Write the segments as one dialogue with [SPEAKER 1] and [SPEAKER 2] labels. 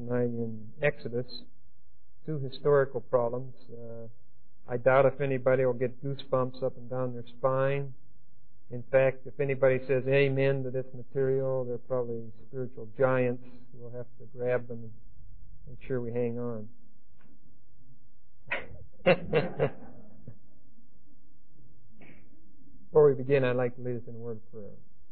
[SPEAKER 1] tonight in Exodus. Two historical problems. I doubt if anybody will get goosebumps up and down their spine. In fact, if anybody says amen to this material, they're probably spiritual giants. We'll have to grab them and make sure we hang on. Before we begin, I'd like to lead us in a word of prayer.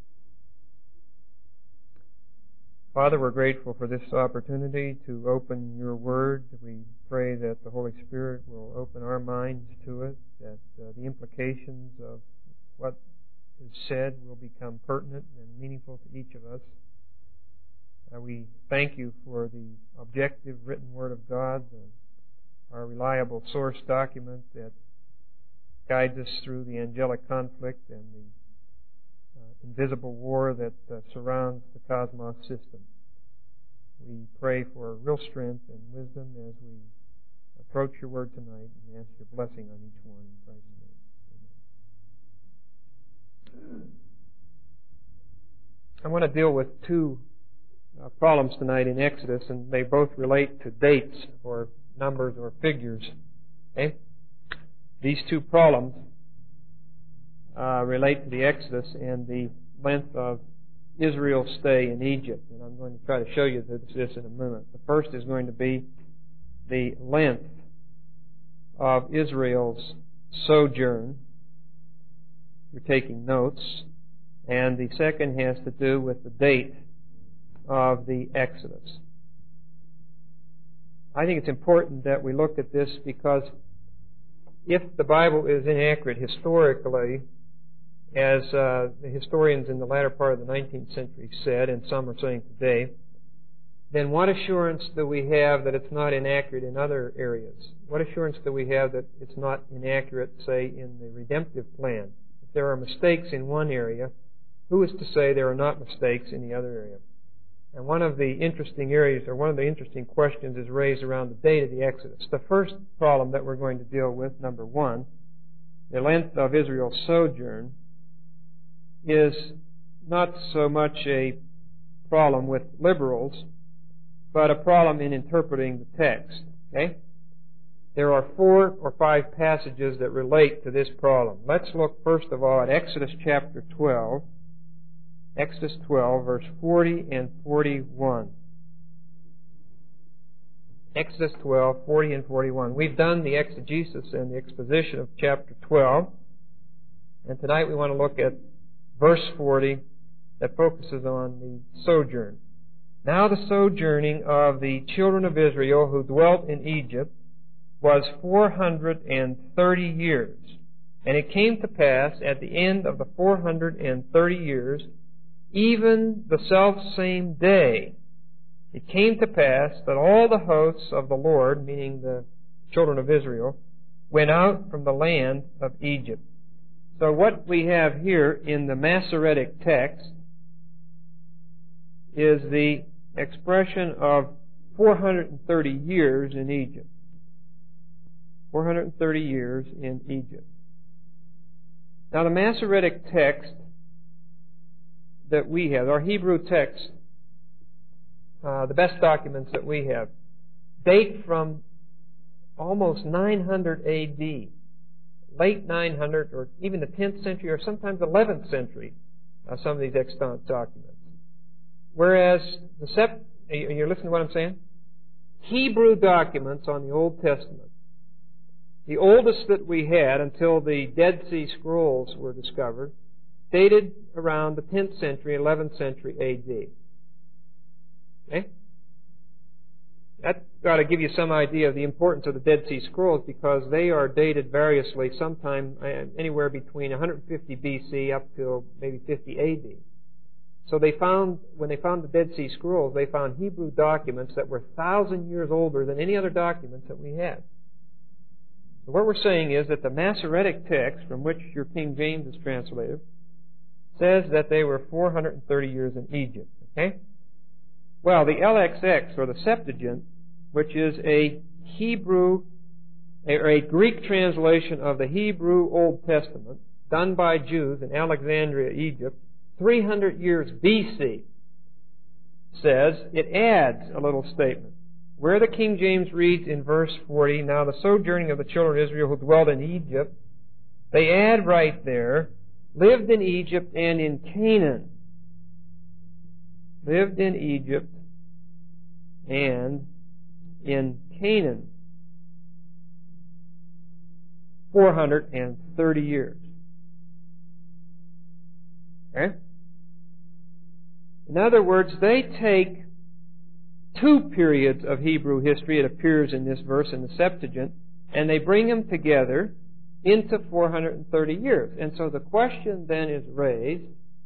[SPEAKER 1] Father, we're grateful for this opportunity to open your word. We pray that the Holy Spirit will open our minds to it, that the implications of what is said will become pertinent and meaningful to each of us. We thank you for the objective written word of God, our reliable source document that guides us through the angelic conflict and the invisible war that surrounds the cosmos system. We pray for real strength and wisdom as we approach your word tonight and ask your blessing on each one in Christ's name. Amen. I want to deal with two problems tonight in Exodus, and they both relate to dates or numbers or figures. Okay? These two problems relate to the Exodus and the length of Israel's stay in Egypt. And I'm going to try to show you this in a minute. The first is going to be the length of Israel's sojourn. You're taking notes. And the second has to do with the date of the Exodus. I think it's important that we look at this because if the Bible is inaccurate historically, as the historians in the latter part of the 19th century said, and some are saying today, then what assurance do we have that it's not inaccurate in other areas? What assurance do we have that it's not inaccurate, say, in the redemptive plan? If there are mistakes in one area, who is to say there are not mistakes in the other area? And one of the interesting areas, or one of the interesting questions, is raised around the date of the Exodus. The first problem that we're going to deal with, number one, the length of Israel's sojourn, is not so much a problem with liberals, but a problem in interpreting the text. Okay? There are 4 or 5 passages that relate to this problem. Let's look first of all at Exodus chapter 12. Exodus 12, verse 40 and 41. Exodus 12, 40 and 41. We've done the exegesis and the exposition of chapter 12. And tonight we want to look at verse 40 that focuses on the sojourn. Now the sojourning of the children of Israel who dwelt in Egypt was 430 years. And it came to pass at the end of the 430 years, even the selfsame day, it came to pass that all the hosts of the Lord, meaning the children of Israel, went out from the land of Egypt. So what we have here in the Masoretic text is the expression of 430 years in Egypt. 430 years in Egypt. Now the Masoretic text that we have, our Hebrew text, the best documents that we have, date from almost 900 A.D., late 900 or even the 10th century or sometimes 11th century, some of these extant documents. Whereas, you're listening to what I'm saying? Hebrew documents on the Old Testament, the oldest that we had until the Dead Sea Scrolls were discovered, dated around the 10th century, 11th century A.D. Okay? That got to give you some idea of the importance of the Dead Sea Scrolls because they are dated variously, sometime anywhere between 150 B.C. up till maybe 50 A.D. So when they found the Dead Sea Scrolls, they found Hebrew documents that were 1,000 years older than any other documents that we had. So what we're saying is that the Masoretic text, from which your King James is translated, says that they were 430 years in Egypt. Okay? Well, the LXX, or the Septuagint, which is a Greek translation of the Hebrew Old Testament, done by Jews in Alexandria, Egypt, 300 years BC, says, it adds a little statement. where the King James reads in verse 40, now the sojourning of the children of Israel who dwelled in Egypt, they add right there, lived in Egypt and in Canaan. Lived in Egypt and in Canaan. 430 years. Okay? In other words, they take two periods of Hebrew history, it appears in this verse in the Septuagint, and they bring them together into 430 years. And so the question then is raised,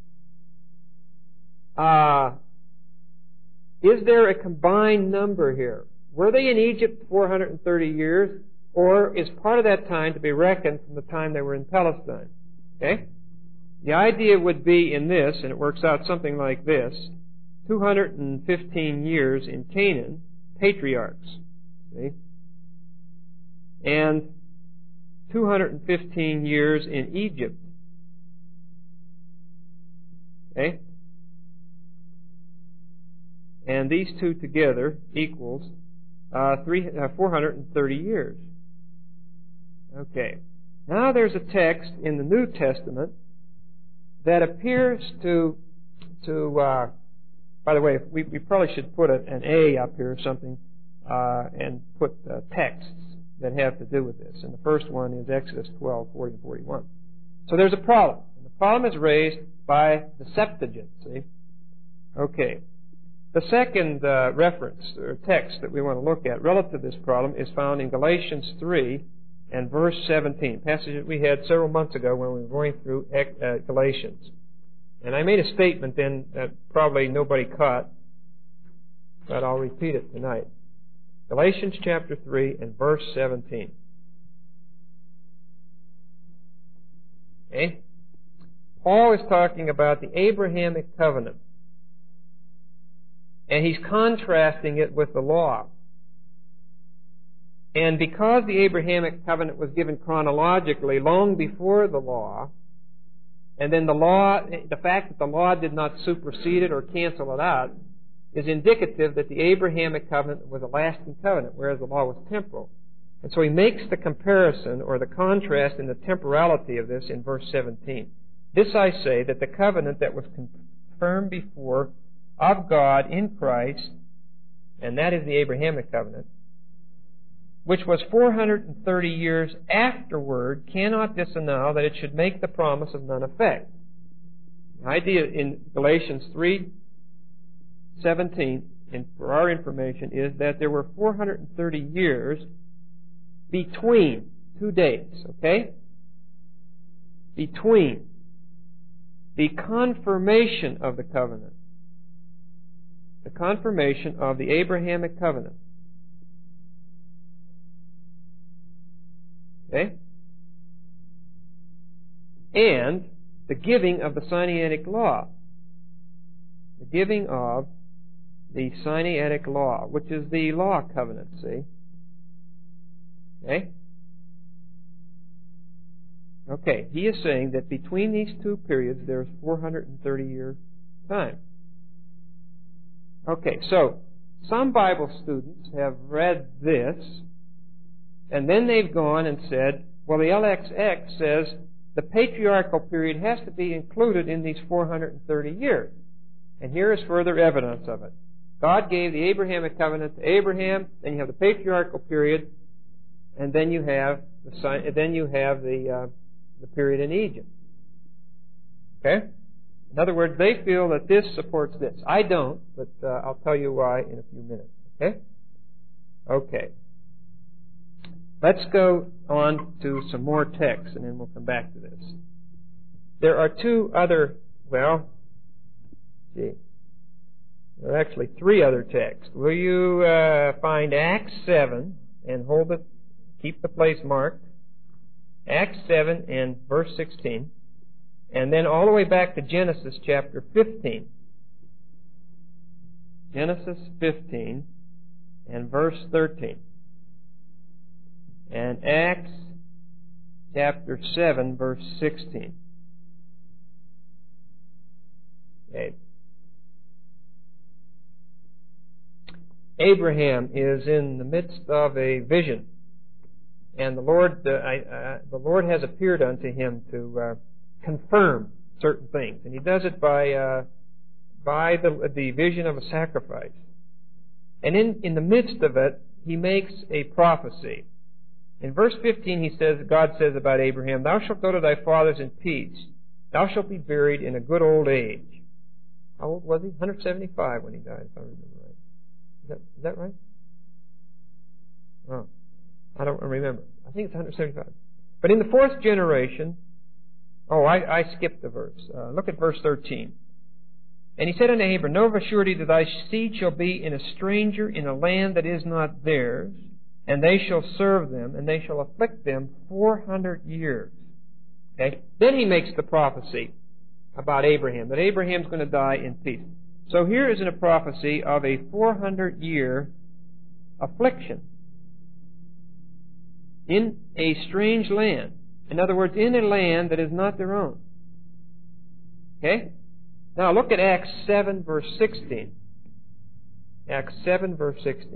[SPEAKER 1] is there a combined number here? Were they in Egypt 430 years, or is part of that time to be reckoned from the time they were in Palestine? Okay? The idea would be in this, and it works out something like this, 215 years in Canaan, patriarchs, see? And 215 years in Egypt. Okay? And these two together equals 430 years. Okay. Now there's a text in the New Testament that appears to by the way, we probably should put an A up here or something and put texts that have to do with this. And the first one is Exodus 12, 40 and 41. So there's a problem. And the problem is raised by the Septuagint, see? Okay. The second reference or text that we want to look at relative to this problem is found in Galatians 3 and verse 17, passage that we had several months ago when we were going through Galatians. And I made a statement then that probably nobody caught, but I'll repeat it tonight. Galatians chapter 3 and verse 17. Okay? Paul is talking about the Abrahamic covenant. And he's contrasting it with the law. And because the Abrahamic covenant was given chronologically long before the law, and then the fact that the law did not supersede it or cancel it out, is indicative that the Abrahamic covenant was a lasting covenant, whereas the law was temporal. And so he makes the comparison or the contrast in the temporality of this in verse 17. This I say, that the covenant that was confirmed before of God in Christ, and that is the Abrahamic covenant, which was 430 years afterward, cannot disannul that it should make the promise of none effect. The idea in Galatians 3:17, and for our information, is that there were 430 years between two dates, okay? Between the confirmation of the covenant, the confirmation of the Abrahamic covenant. Okay? And the giving of the Sinaitic law. The giving of the Sinaitic law, which is the law covenant, see? Okay? Okay, he is saying that between these two periods there is 430-year time. Okay, so some Bible students have read this, and then they've gone and said, well, the LXX says the patriarchal period has to be included in these 430 years. And here is further evidence of it. God gave the Abrahamic covenant to Abraham, then you have the patriarchal period, and then you have the period in Egypt. Okay? In other words, they feel that this supports this. I don't, but I'll tell you why in a few minutes. Okay? Okay. Let's go on to some more texts, and then we'll come back to this. There are two other, there are actually three other texts. Will you find Acts 7 and hold it, keep the place marked. Acts 7 and verse 16. And then all the way back to Genesis chapter 15. Genesis 15 and verse 13. And Acts chapter 7 verse 16. Okay. Abraham is in the midst of a vision, and the Lord has appeared unto him to confirm certain things, and He does it by the vision of a sacrifice. And in the midst of it, He makes a prophecy. In verse 15, God says about Abraham, "Thou shalt go to thy fathers in peace. Thou shalt be buried in a good old age." How old was he? 175 when he died, if I remember right. Is that right? Oh, I don't remember. I think it's 175. But in the fourth generation, I skipped the verse. Look at verse 13. "And he said unto Abram, Know of a surety that thy seed shall be in a stranger in a land that is not theirs, and they shall serve them, and they shall afflict them 400 years. Okay? Then he makes the prophecy about Abraham, that Abraham's going to die in peace. So here is a prophecy of a 400-year affliction in a strange land. In other words, in a land that is not their own. Okay? Now look at Acts 7, verse 16. Acts 7, verse 16.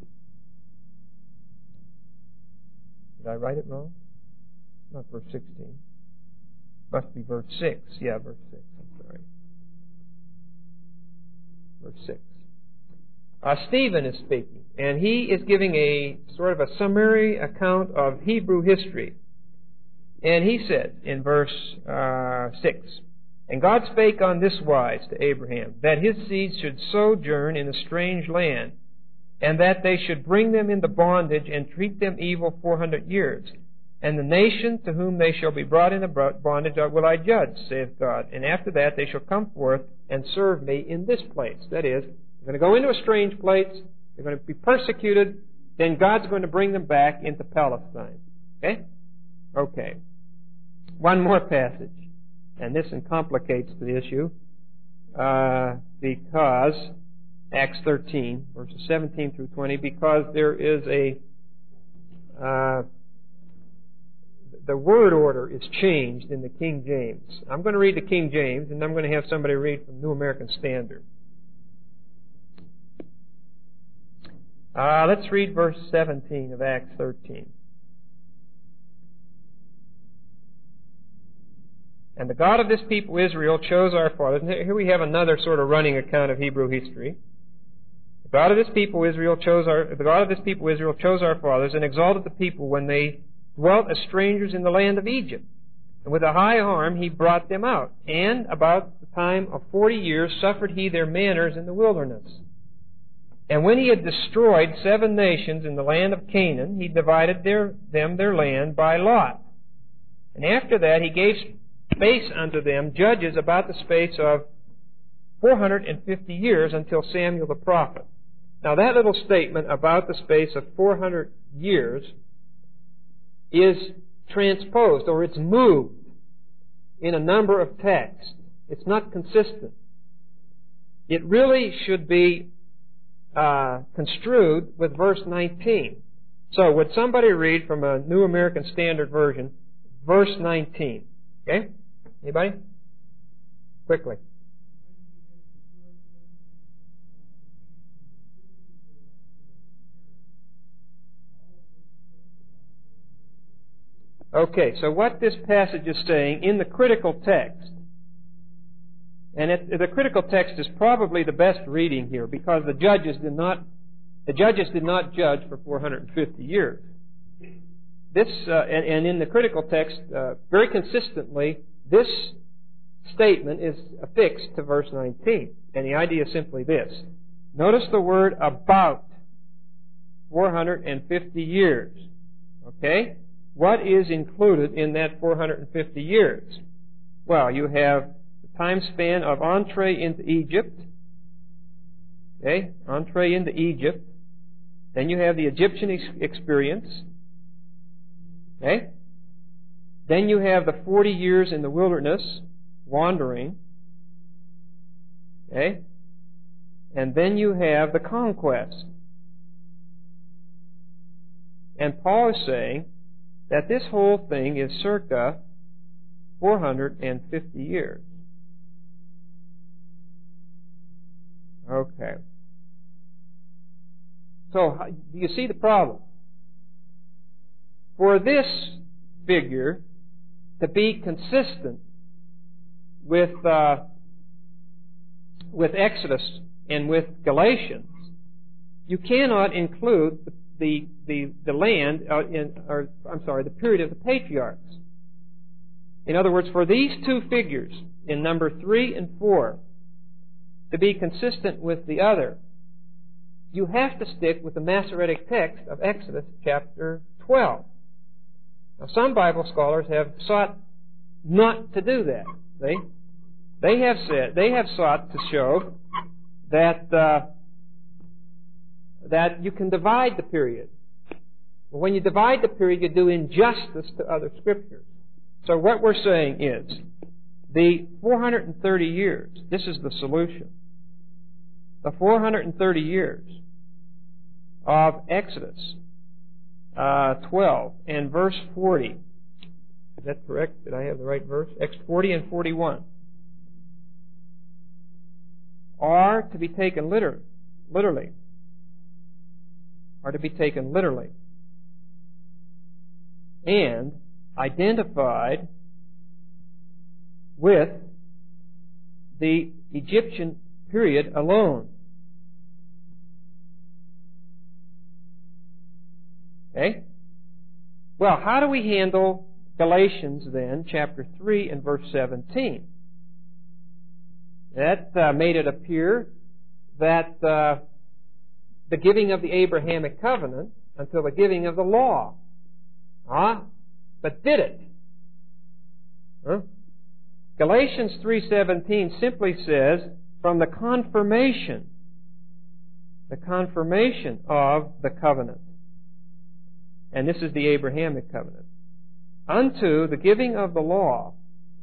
[SPEAKER 1] Did I write it wrong? Not verse 16. Must be verse 6. Yeah, verse 6. I'm sorry. Verse 6. Stephen is speaking, and he is giving a sort of a summary account of Hebrew history. And he said in verse 6, And God spake on this wise to Abraham, that his seed should sojourn in a strange land, and that they should bring them into bondage and treat them evil 400 years. And the nation to whom they shall be brought into bondage will I judge, saith God. And after that they shall come forth and serve me in this place. That is, they're going to go into a strange place, they're going to be persecuted, then God's going to bring them back into Palestine. Okay? Okay. One more passage. And this complicates the issue, because Acts 13, verses 17 through 20, because there is the word order is changed in the King James. I'm going to read the King James, and I'm going to have somebody read from New American Standard. Let's read verse 17 of Acts 13. And the God of this people Israel chose our fathers. Here we have another sort of running account of Hebrew history. The God of this people Israel chose our fathers and exalted the people when they dwelt as strangers in the land of Egypt. And with a high arm he brought them out. And about the time of 40 years suffered he their manners in the wilderness. And when he had destroyed 7 nations in the land of Canaan, he divided them their land by lot. And after that he gave space unto them judges about the space of 450 years until Samuel the prophet. Now that little statement about the space of 400 years is transposed, or it's moved in a number of texts. It's not consistent. It really should be construed with verse 19. So would somebody read from a New American Standard Version, verse 19? Okay? Anybody? Quickly. Okay, so what this passage is saying in the critical text, and the critical text is probably the best reading here because the judges did not judge for 450 years. This and in the critical text, very consistently, this statement is affixed to verse 19, and the idea is simply this. Notice the word about 450 years. Okay? What is included in that 450 years? Well, you have the time span of entree into Egypt. Okay? Entree into Egypt. Then you have the Egyptian experience. Okay? Then you have the 40 years in the wilderness, wandering. Okay? And then you have the conquest. And Paul is saying that this whole thing is circa 450 years. Okay. So, do you see the problem? For this figure to be consistent with Exodus and with Galatians, you cannot include the land the period of the patriarchs. In other words, for these two figures in number 3 and 4 to be consistent with the other, you have to stick with the Masoretic text of Exodus chapter 12. Now, some Bible scholars have sought not to do that. See? They have sought to show that that you can divide the period. When you divide the period, you do injustice to other scriptures. So what we're saying is, the 430 years, this is the solution. The 430 years of Exodus 12 and verse 40. Is that correct? Did I have the right verse? 40 and 41 are to be taken literally. Are to be taken literally. And identified with the Egyptian period alone. Okay? Well, how do we handle Galatians then, chapter 3 and verse 17? That made it appear that the giving of the Abrahamic covenant until the giving of the law. But did it? Galatians 3:17 simply says, from the confirmation of the covenant. And this is the Abrahamic covenant. Unto the giving of the law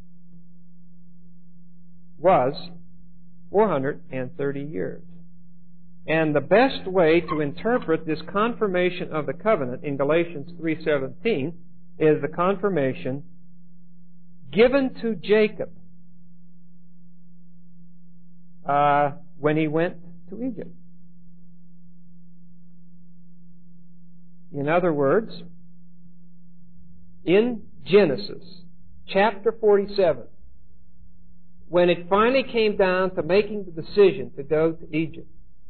[SPEAKER 1] was 430 years. And the best way to interpret this confirmation of the covenant in Galatians 3:17 is the confirmation given to Jacob when he went to Egypt. In other words, in Genesis chapter 47, when it finally came down to making the decision to go to Egypt,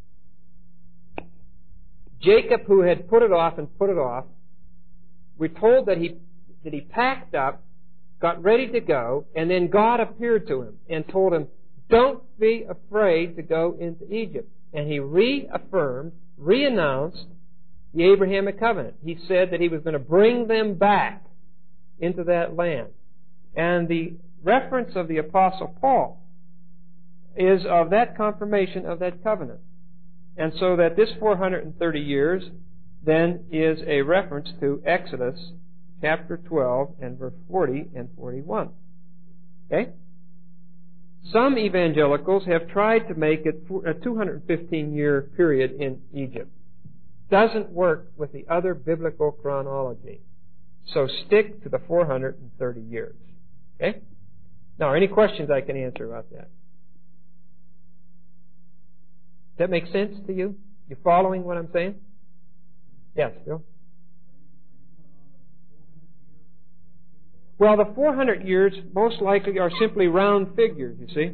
[SPEAKER 1] Jacob, who had put it off, we're told that he packed up, got ready to go, and then God appeared to him and told him, don't be afraid to go into Egypt. And he reannounced the Abrahamic covenant. He said that he was going to bring them back into that land. And the reference of the Apostle Paul is of that confirmation of that covenant. And so that this 430 years then is a reference to Exodus chapter 12 and verse 40 and 41. Okay? Some evangelicals have tried to make it a 215-year period in Egypt. Doesn't work with the other biblical chronology. So stick to the 430 years. Okay? Now, any questions I can answer about that? Does that make sense to you? You following what I'm saying? Yes, Bill? Well, the 400 years most likely are simply round figures, you see.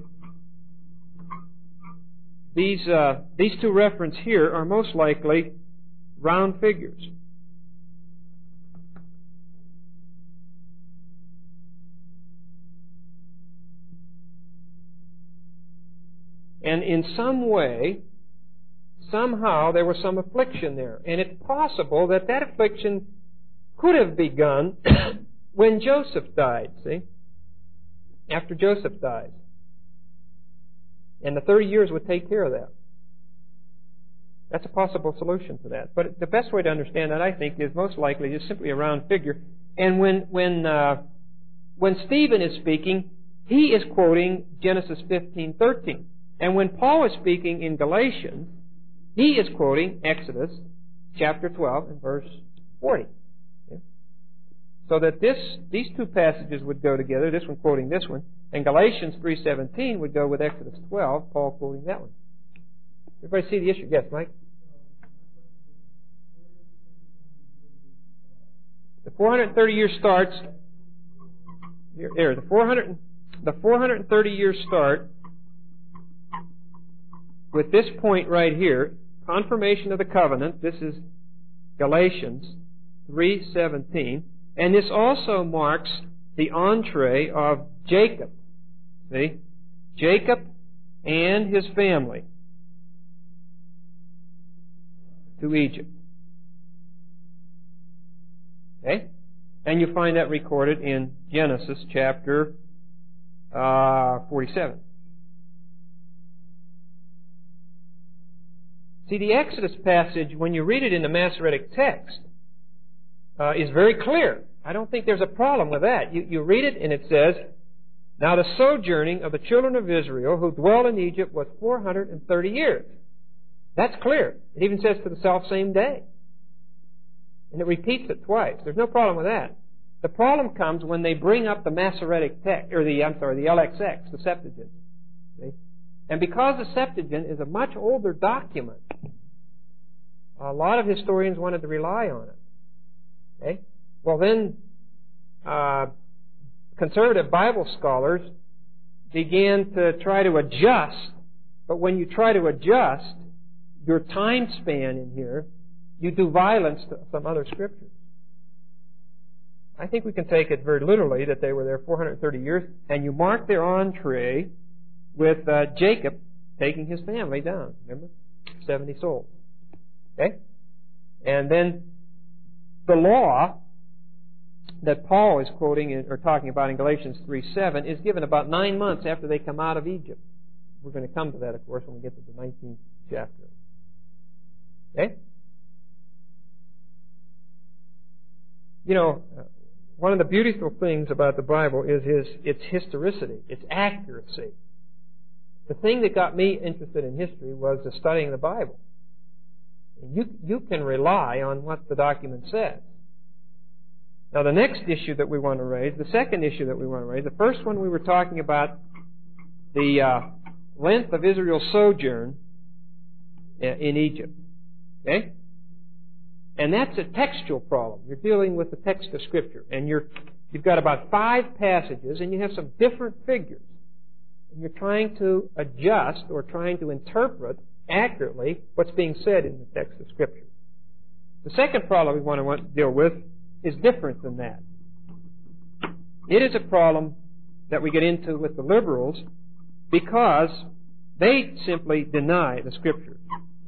[SPEAKER 1] These two references here are most likely round figures. And in some way, somehow there was some affliction there. And it's possible that that affliction could have begun when Joseph died, see? After Joseph died. And the 30 years would take care of that. That's a possible solution to that. But the best way to understand that, I think, is most likely just simply a round figure. And when Stephen is speaking, he is quoting Genesis 15:13. And when Paul is speaking in Galatians, he is quoting Exodus chapter 12 and verse 40. Okay? So that these two passages would go together, this one quoting this one, and Galatians 3:17 would go with Exodus 12, Paul quoting that one. Everybody see the issue? Yes, Mike? The 430 years starts here. The 430 years start with this point right here, confirmation of the covenant. This is Galatians 3:17, and this also marks the entree of Jacob. See? Jacob and his family to Egypt. Okay? And you find that recorded in Genesis chapter 47. See, the Exodus passage, when you read it in the Masoretic text, is very clear. I don't think there's a problem with that. You read it and it says, "Now the sojourning of the children of Israel who dwell in Egypt was 430 years." That's clear. It even says to the self-same day. And it repeats it twice. There's no problem with that. The problem comes when they bring up the Masoretic text, or the LXX, the Septuagint. See? And because the Septuagint is a much older document, a lot of historians wanted to rely on it. Okay? Well then, conservative Bible scholars began to try to adjust, but when you try to adjust your time span in here, you do violence to some other scriptures. I think we can take it very literally that they were there 430 years, and you mark their entree with Jacob taking his family down. Remember? 70 souls. Okay? And then the law that Paul is quoting or talking about in Galatians 3:7 is given about 9 months after they come out of Egypt. We're going to come to that, of course, when we get to the 19th chapter. Okay? You know, one of the beautiful things about the Bible is its historicity, its accuracy. The thing that got me interested in history was the studying the Bible. You can rely on what the document says. Now, the next issue that we want to raise, the second issue that we want to raise, the first one we were talking about the length of Israel's sojourn in Egypt. Okay? And that's a textual problem. You're dealing with the text of Scripture. And you've got about 5 passages, and you have some different figures. And you're trying to adjust or trying to interpret accurately what's being said in the text of Scripture. The second problem we want to deal with is different than that. It is a problem that we get into with the liberals because they simply deny the Scriptures.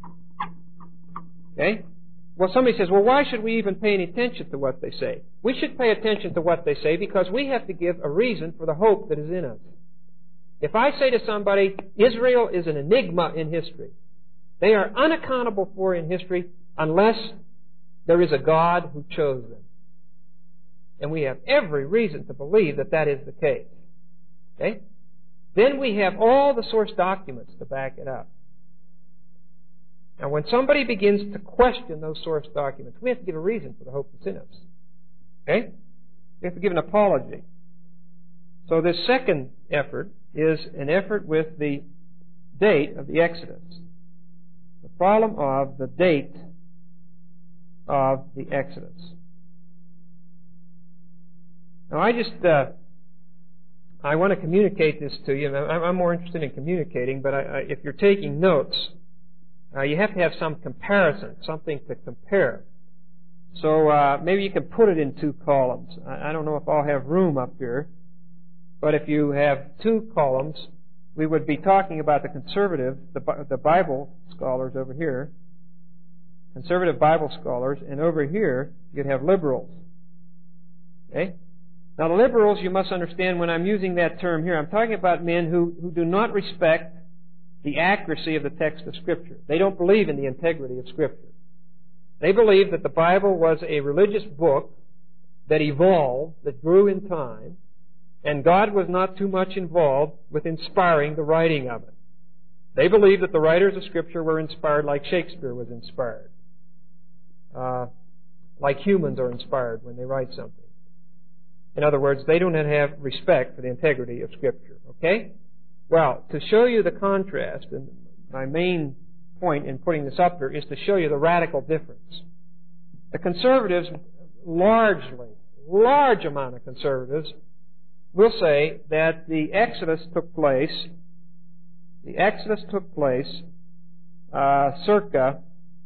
[SPEAKER 1] Okay? Well, somebody says, well, why should we even pay any attention to what they say? We should pay attention to what they say because we have to give a reason for the hope that is in us. If I say to somebody, Israel is an enigma in history, they are unaccountable for in history unless there is a God who chose them. And we have every reason to believe that that is the case. Okay? Then we have all the source documents to back it up. Now, when somebody begins to question those source documents, we have to give a reason for the hope that's in us. Okay? We have to give an apology. So this second effort is an effort with the date of the Exodus. The problem of the date of the Exodus. Now, I want to communicate this to you. I'm more interested in communicating, but if you're taking notes, you have to have some comparison, something to compare. So maybe you can put it in 2 columns. I don't know if I'll have room up here, but if you have 2 columns, we would be talking about the conservative, the Bible scholars over here, conservative Bible scholars, and over here you'd have liberals. Okay? Now the liberals, you must understand when I'm using that term here, I'm talking about men who do not respect the accuracy of the text of Scripture. They don't believe in the integrity of Scripture. They believe that the Bible was a religious book that evolved, that grew in time, and God was not too much involved with inspiring the writing of it. They believe that the writers of Scripture were inspired like Shakespeare was inspired, like humans are inspired when they write something. In other words, they do not have respect for the integrity of Scripture. Okay? Well, to show you the contrast, and my main point in putting this up here is to show you the radical difference. The conservatives large amount of conservatives will say that the Exodus took place circa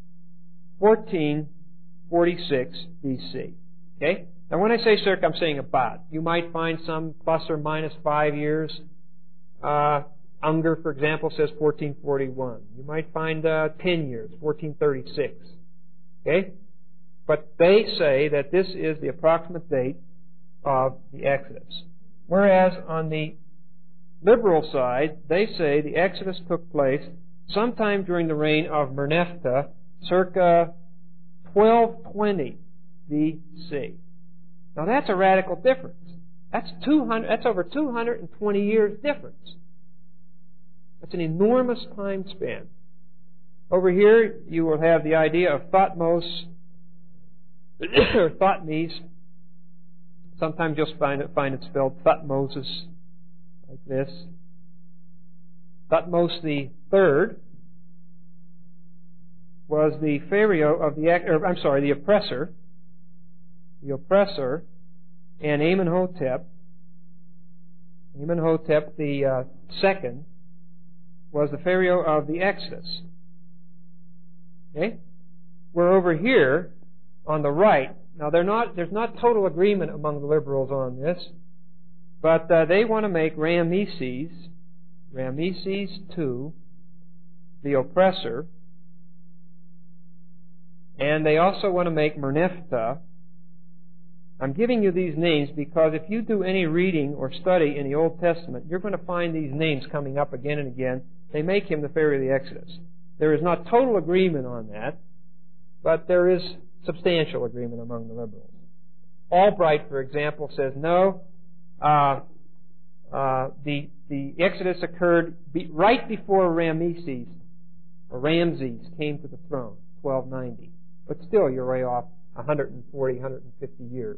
[SPEAKER 1] 1446 BC. Okay? Now when I say circa, I'm saying about. You might find some plus or minus 5 years. Unger, for example, says 1441. You might find 10 years, 1436. Okay? But they say that this is the approximate date of the Exodus. Whereas on the liberal side, they say the Exodus took place sometime during the reign of Merneptah, circa 1220 BC. Now that's a radical difference. That's over 220 years difference. That's an enormous time span. Over here, you will have the idea of Thutmose, or Thutmese. Sometimes you'll find it spelled Thutmoses, like this. Thutmose the third was the pharaoh of the oppressor. The oppressor, and Amenhotep the second, was the pharaoh of the Exodus. Okay? We're over here on the right. Now there's not total agreement among the liberals on this, but they want to make Ramesses II, the oppressor, and they also want to make Merneptah. I'm giving you these names because if you do any reading or study in the Old Testament, you're going to find these names coming up again and again. They make him the pharaoh of the Exodus. There is not total agreement on that, but there is substantial agreement among the liberals. Albright, for example, says no. The Exodus occurred right before Ramses came to the throne, 1290. But still, you're way off 140, 150 years.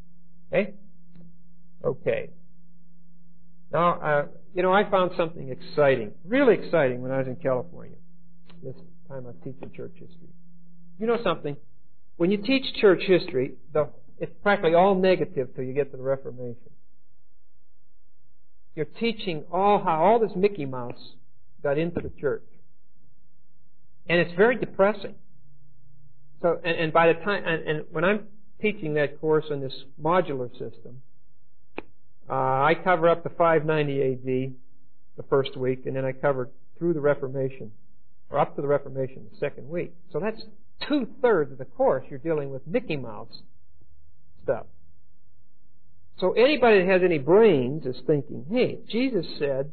[SPEAKER 1] Okay. Now, I found something exciting, really exciting, when I was in California. This time I was teaching church history. You know something? When you teach church history, it's practically all negative till you get to the Reformation. You're teaching how all this Mickey Mouse got into the church. And it's very depressing. So, and by the time, and when I'm teaching that course on this modular system, I cover up to 590 AD the first week, and then I cover through the Reformation, or up to the Reformation the second week. So that's 2/3 of the course you're dealing with Mickey Mouse stuff. So anybody that has any brains is thinking, hey, Jesus said,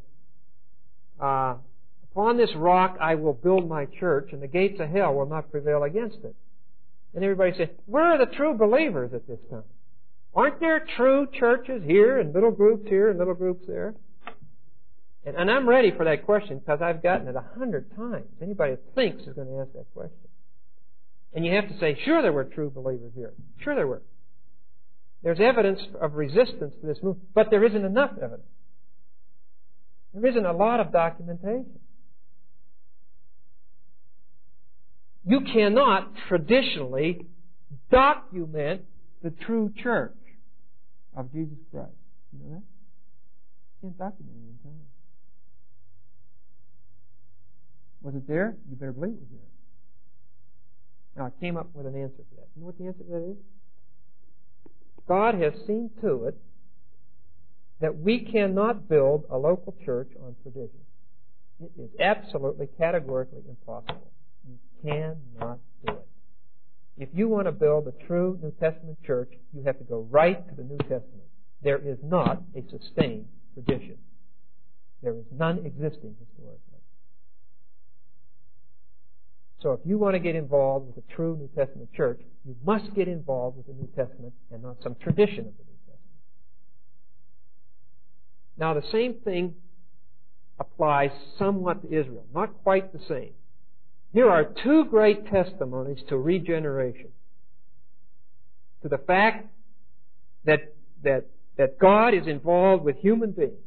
[SPEAKER 1] upon this rock I will build my church, and the gates of hell will not prevail against it. And everybody said, where are the true believers at this time? Aren't there true churches here and little groups here and little groups there? And I'm ready for that question because I've gotten it 100 times. Anybody that thinks is going to ask that question. And you have to say, sure there were true believers here. Sure there were. There's evidence of resistance to this movement, but there isn't enough evidence. There isn't a lot of documentation. You cannot traditionally document the true church of Jesus Christ. You know that? You can't document it in time. Was it there? You better believe it was there. Now, I came up with an answer for that. You know what the answer to that is? God has seen to it that we cannot build a local church on tradition. It is absolutely, categorically impossible. You cannot do it. If you want to build a true New Testament church, you have to go right to the New Testament. There is not a sustained tradition. There is none existing historically. So if you want to get involved with a true New Testament church, you must get involved with the New Testament and not some tradition of the New Testament. Now the same thing applies somewhat to Israel. Not quite the same. Here are two great testimonies to regeneration. To the fact that God is involved with human beings.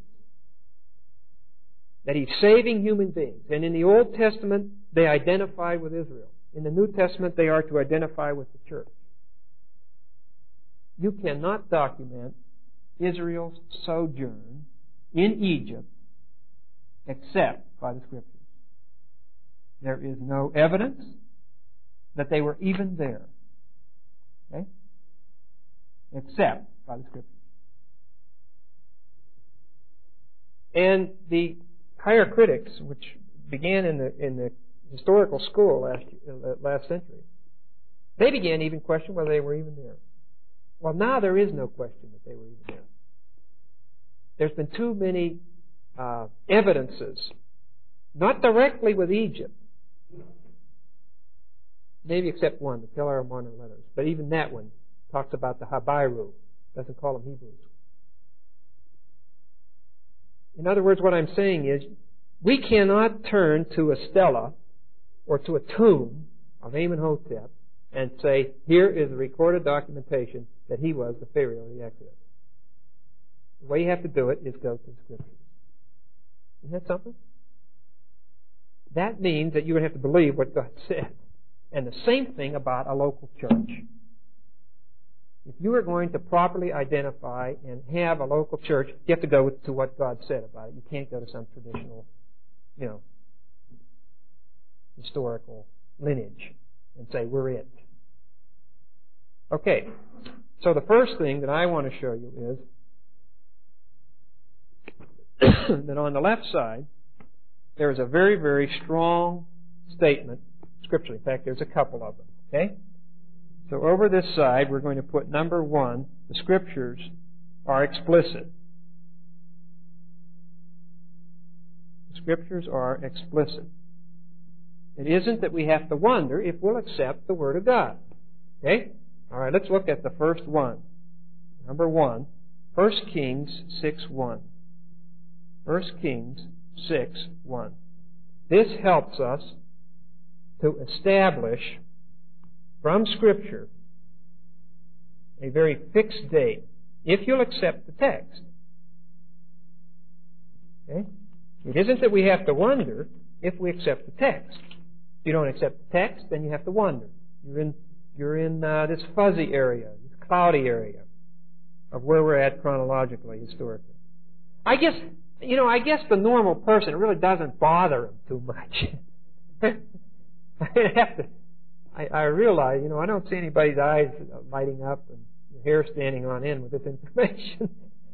[SPEAKER 1] That He's saving human beings. And in the Old Testament, they identified with Israel. In the New Testament, they are to identify with the church. You cannot document Israel's sojourn in Egypt except by the Scriptures. There is no evidence that they were even there. Okay? Except by the Scriptures. And the higher critics, which began in the historical school last century, they began to even question whether they were even there. Well, now there is no question that they were even there. There's been too many evidences, not directly with Egypt, maybe except one, the Pillar of Minor Letters, but even that one talks about the Habiru, doesn't call them Hebrews. In other words, what I'm saying is, we cannot turn to a stela or to a tomb of Amenhotep and say, here is the recorded documentation that he was the Pharaoh of the Exodus. The way you have to do it is go to the Scriptures. Isn't that something? That means that you're going to have to believe what God said. And the same thing about a local church. If you are going to properly identify and have a local church, you have to go to what God said about it. You can't go to some traditional, historical lineage and say, we're it. Okay, so the first thing that I want to show you is that on the left side, there is a very, very strong statement scripturally. In fact, there's a couple of them. Okay? So over this side, we're going to put number 1, the Scriptures are explicit. The Scriptures are explicit. It isn't that we have to wonder if we'll accept the Word of God. Okay? All right, let's look at the first one. Number 1, 1 Kings 6:1. 1 Kings 6:1. This helps us to establish from Scripture a very fixed date, if you'll accept the text. Okay? It isn't that we have to wonder if we accept the text. If you don't accept the text, then you have to wonder. You're in this fuzzy area, this cloudy area of where we're at chronologically, historically. I guess the normal person, it really doesn't bother him too much. I realize, I don't see anybody's eyes lighting up and your hair standing on end with this information.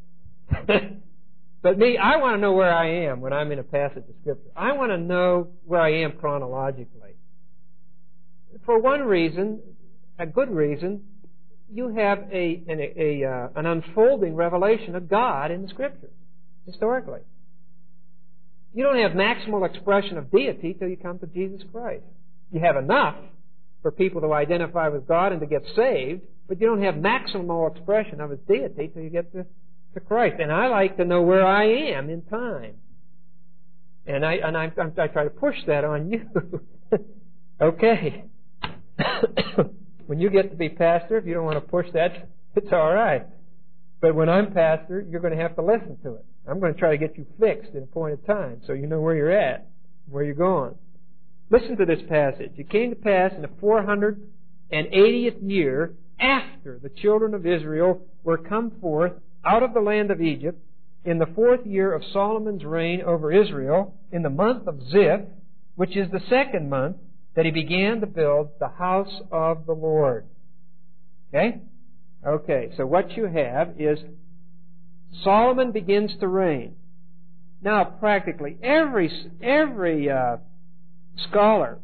[SPEAKER 1] But me, I want to know where I am when I'm in a passage of Scripture. I want to know where I am chronologically. For one reason, a good reason, you have an unfolding revelation of God in the Scriptures, historically. You don't have maximal expression of deity till you come to Jesus Christ. You have enough for people to identify with God and to get saved, but you don't have maximal expression of His deity till you get to Christ. And I like to know where I am in time. And I try to push that on you. Okay. When you get to be pastor, if you don't want to push that, it's all right. But when I'm pastor, you're going to have to listen to it. I'm going to try to get you fixed in a point of time so you know where you're at, where you're going. Listen to this passage. It came to pass in the 480th year after the children of Israel were come forth out of the land of Egypt, in the 4th year of Solomon's reign over Israel, in the month of Ziph, which is the 2nd month, that he began to build the house of the Lord. Okay? Okay, so what you have is Solomon begins to reign. Now, practically every scholar,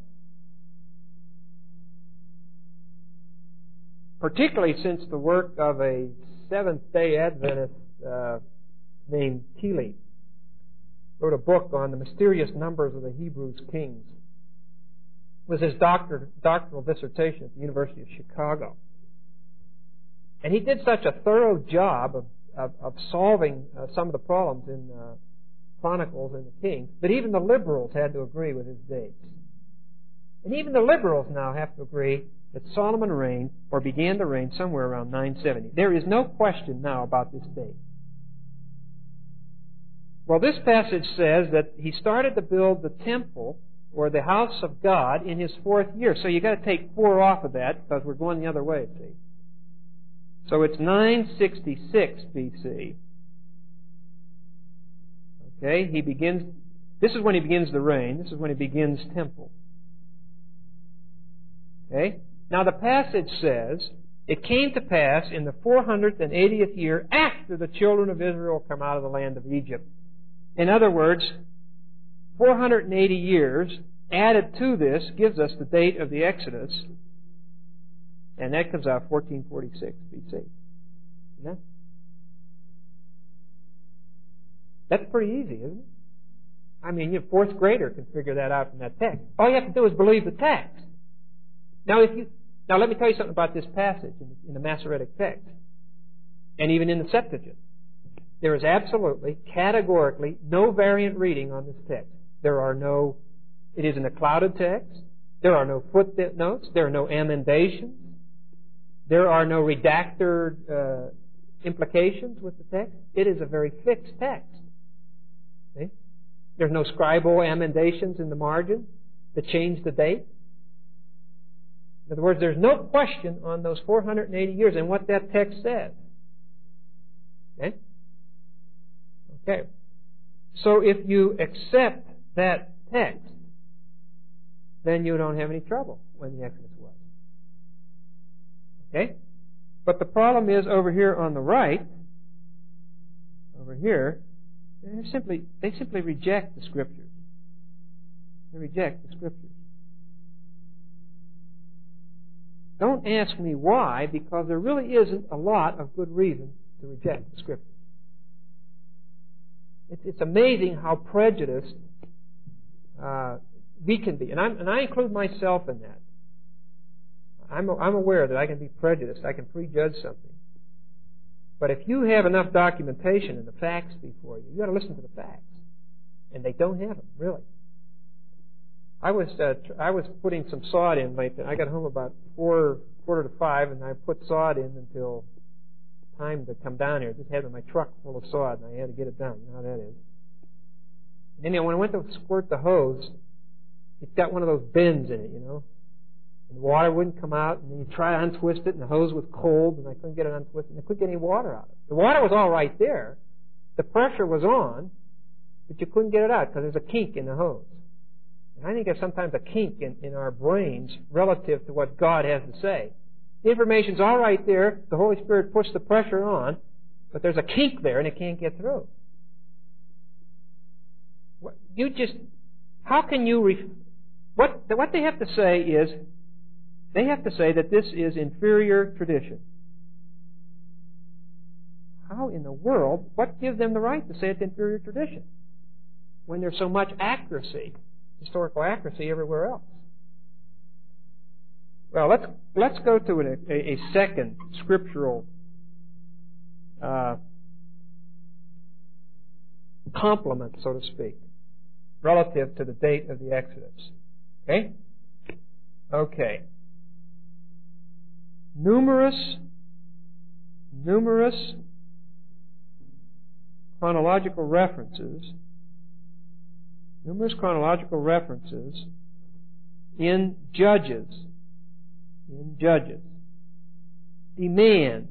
[SPEAKER 1] particularly since the work of a Seventh-day Adventist named Keeley, wrote a book on the mysterious numbers of the Hebrew kings. It was his doctoral dissertation at the University of Chicago. And he did such a thorough job of solving some of the problems in Chronicles and the Kings that even the liberals had to agree with his dates. And even the liberals now have to agree that Solomon reigned or began to reign somewhere around 970. There is no question now about this date. Well, this passage says that he started to build the temple or the house of God in his 4th year. So you've got to take 4 off of that because we're going the other way, see. So it's 966 BC. Okay, this is when he begins the reign. This is when he begins temple. Okay? Now the passage says, it came to pass in the 480th year after the children of Israel come out of the land of Egypt. In other words, 480 years added to this gives us the date of the Exodus, and that comes out 1446 BC. Yeah? That's pretty easy, isn't it? I mean, your fourth grader can figure that out from that text. All you have to do is believe the text. Now, let me tell you something about this passage in the Masoretic text, and even in the Septuagint. There is absolutely, categorically, no variant reading on this text. It isn't a clouded text. There are no footnotes. There are no emendations. There are no redacted implications with the text. It is a very fixed text. See? There's no scribal emendations in the margin to change the date. In other words, there's no question on those 480 years and what that text says. Okay? Okay. So if you accept that text, then you don't have any trouble when the Exodus was. Okay? But the problem is over here on the right, over here, they simply reject the Scriptures. They reject the Scriptures. Don't ask me why, because there really isn't a lot of good reason to reject the Scriptures. It's amazing how prejudiced we can be, and I include myself in that. I'm aware that I can be prejudiced. I can prejudge something. But if you have enough documentation and the facts before you, got to listen to the facts, and they don't have them really. I was putting some sod in late. I got home about 4:45, and I put sod in until time to come down here. Just had my truck full of sod, and I had to get it done. You know how that is. And then when I went to squirt the hose, it's got one of those bends in it, you know. And the water wouldn't come out, and then you try to untwist it, and the hose was cold, and I couldn't get it untwisted, and I couldn't get any water out of it. The water was all right there. The pressure was on, but you couldn't get it out because there's a kink in the hose. And I think there's sometimes a kink in our brains relative to what God has to say. The information's all right there. The Holy Spirit puts the pressure on, but there's a kink there, and it can't get through. How can you... What they have to say is, they have to say that this is inferior tradition. How in the world, what gives them the right to say it's inferior tradition when there's so much accuracy, historical accuracy everywhere else? Well, let's go to a second scriptural complement, so to speak, relative to the date of the Exodus. Okay? Okay. Numerous chronological references in Judges demands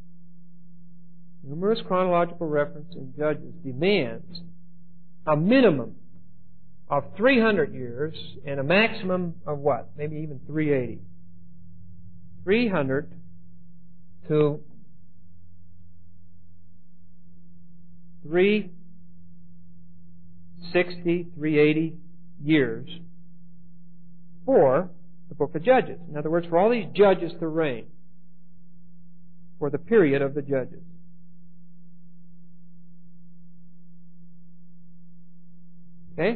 [SPEAKER 1] a minimum of 300 years and a maximum of what? Maybe even 380. 300 to 360, 380 years for the book of Judges. In other words, for all these judges to reign for the period of the judges. Okay?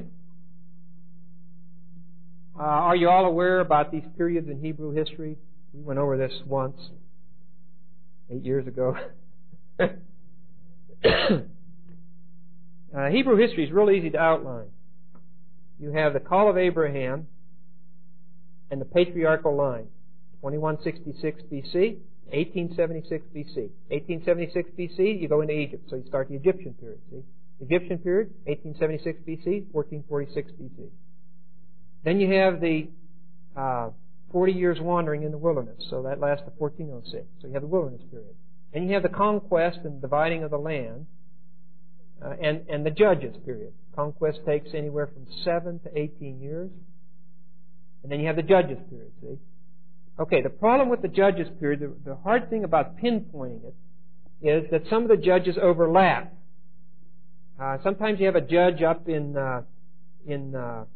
[SPEAKER 1] Are you all aware about these periods in Hebrew history? We went over this once, 8 years ago. Hebrew history is real easy to outline. You have the call of Abraham and the patriarchal line, 2166 BC, 1876 BC. 1876 BC, you go into Egypt, so you start the Egyptian period. See? Egyptian period, 1876 BC, 1446 BC. Then you have the 40 years wandering in the wilderness, so that lasts to 1406. So you have the wilderness period. And you have the conquest and dividing of the land, and the judges period. Conquest takes anywhere from 7 to 18 years. And then you have the judges period, see? Okay, the problem with the judges period, the hard thing about pinpointing it, is that some of the judges overlap. Sometimes you have a judge up in the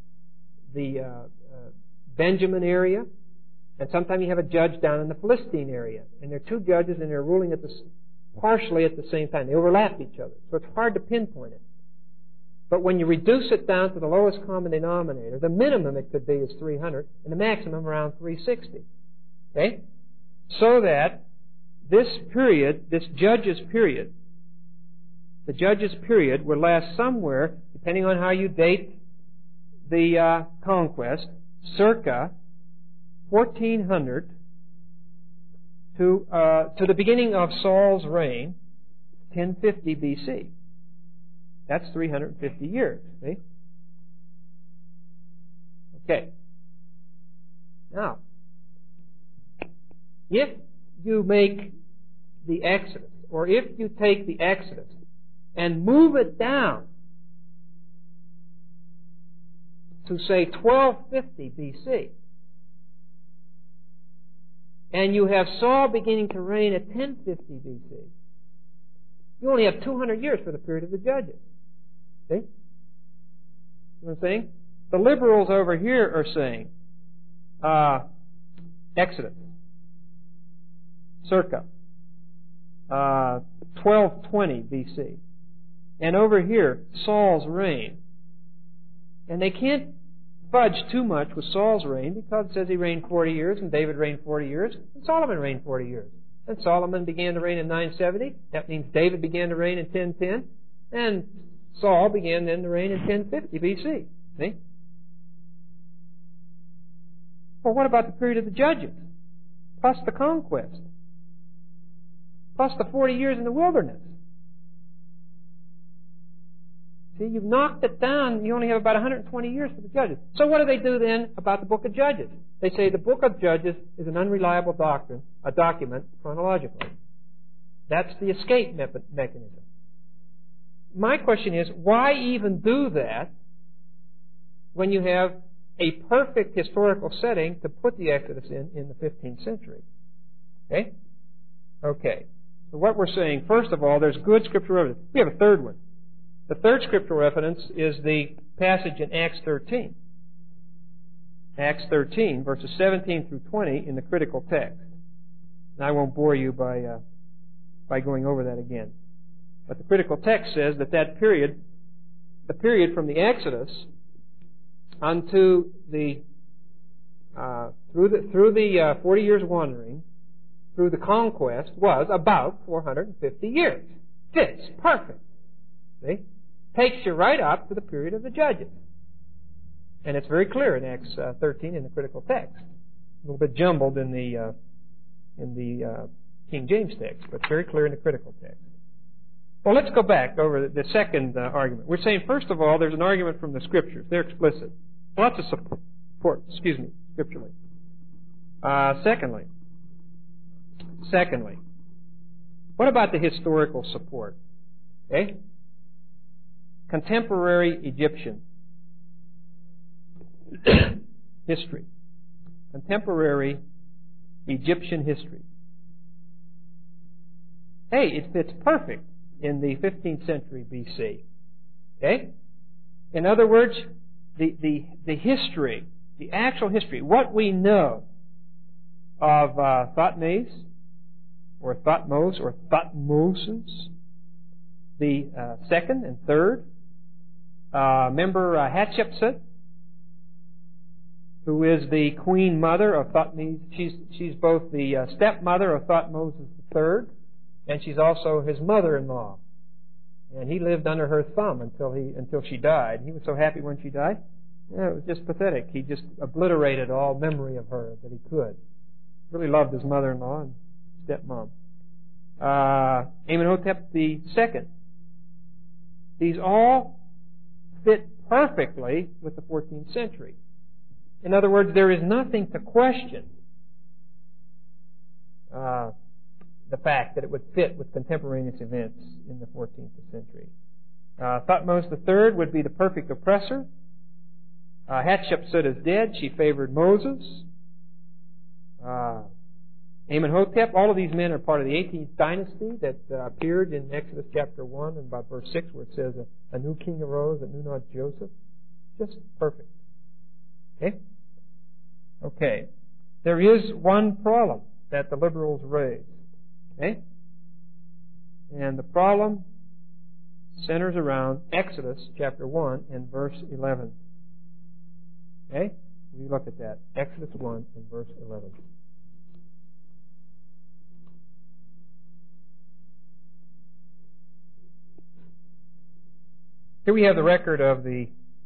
[SPEAKER 1] Benjamin area, and sometimes you have a judge down in the Philistine area. And they're two judges, and they're ruling partially at the same time. They overlap each other, so it's hard to pinpoint it. But when you reduce it down to the lowest common denominator, the minimum it could be is 300, and the maximum around 360. Okay? So that this period, this judges period, the judges period would last somewhere, depending on how you date the conquest, circa 1400 to the beginning of Saul's reign, 1050 BC. That's 350 years. See? Okay. Now, if you make the Exodus, or if you take the Exodus and move it down to, say, 1250 BC, and you have Saul beginning to reign at 1050 BC, you only have 200 years for the period of the judges. See? You know what I'm saying? The liberals over here are saying Exodus, circa 1220 BC. And over here, Saul's reign. And they can't fudge too much with Saul's reign because it says he reigned 40 years and David reigned 40 years and Solomon reigned 40 years. And Solomon began to reign in 970. That means David began to reign in 1010. And Saul began then to reign in 1050 BC. See? Well, what about the period of the judges? Plus the conquest. Plus the 40 years in the wilderness. See, you've knocked it down. You only have about 120 years for the judges. So what do they do then about the book of Judges? They say the book of Judges is an unreliable document chronologically. That's the escape mechanism. My question is, why even do that when you have a perfect historical setting to put the Exodus in the 15th century? Okay? Okay. So what we're saying, first of all, there's good scriptural evidence. We have a third one. The third scriptural evidence is the passage in Acts 13. Acts 13, verses 17 through 20 in the critical text. And I won't bore you by going over that again. But the critical text says that period, the period from the Exodus unto the through the 40 years wandering, through the conquest, was about 450 years. Fits perfect. See? Takes you right up to the period of the judges. And it's very clear in Acts 13 in the critical text. A little bit jumbled in the King James text, but very clear in the critical text. Well, let's go back over the second argument. We're saying, first of all, there's an argument from the Scriptures. They're explicit. Lots of support, scripturally. Secondly, what about the historical support? Okay? Contemporary Egyptian history. Contemporary Egyptian history. Hey, it fits perfect in the 15th century BC. Okay? In other words, the history, the actual history, what we know of Thutmose, or Thutmose, or Thutmoses, the second and third. Remember Hatshepsut, who is the queen mother of Thutmose. She's both the stepmother of Thutmose III, and she's also his mother-in-law. And he lived under her thumb until she died. He was so happy when she died. Yeah, it was just pathetic. He just obliterated all memory of her that he could. Really loved his mother-in-law and stepmom. Amenhotep II. These all fit perfectly with the 14th century. In other words, there is nothing to question the fact that it would fit with contemporaneous events in the 14th century. Thutmose III would be the perfect oppressor. Hatshepsut is dead. She favored Moses. Amenhotep, all of these men are part of the 18th dynasty that appeared in Exodus chapter 1 and about verse 6 where it says, a new king arose that knew not Joseph. Just perfect. Okay? Okay. There is one problem that the liberals raise. Okay? And the problem centers around Exodus chapter 1 and verse 11. Okay? We look at that. Exodus 1 and verse 11. Here we have the record of the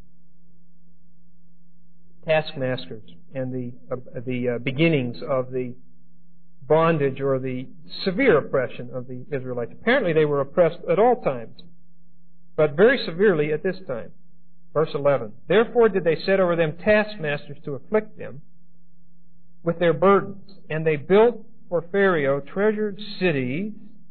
[SPEAKER 1] taskmasters and the beginnings of the bondage or the severe oppression of the Israelites. Apparently they were oppressed at all times, but very severely at this time. Verse 11, therefore did they set over them taskmasters to afflict them with their burdens, and they built for Pharaoh treasured cities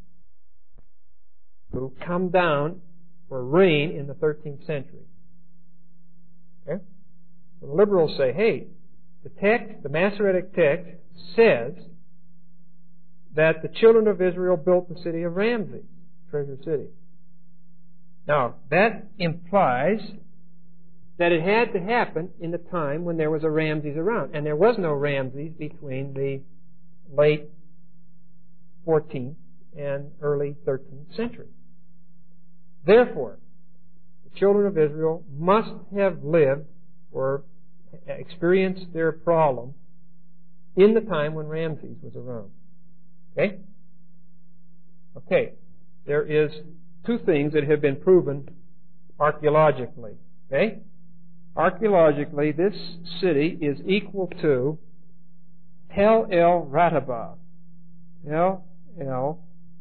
[SPEAKER 1] who come down for rain in the 13th century. Okay? So the liberals say, hey, the text, the Masoretic text, says that the children of Israel built the city of Ramses, treasure city. Now, that implies that it had to happen in the time when there was a Ramses around. And there was no Ramses between the late 14th and early 13th century. Therefore, the children of Israel must have lived or experienced their problem in the time when Ramses was around. Okay? Okay. There is two things that have been proven archaeologically. Okay? Archaeologically, this city is equal to Tel El Rataba. Tel El,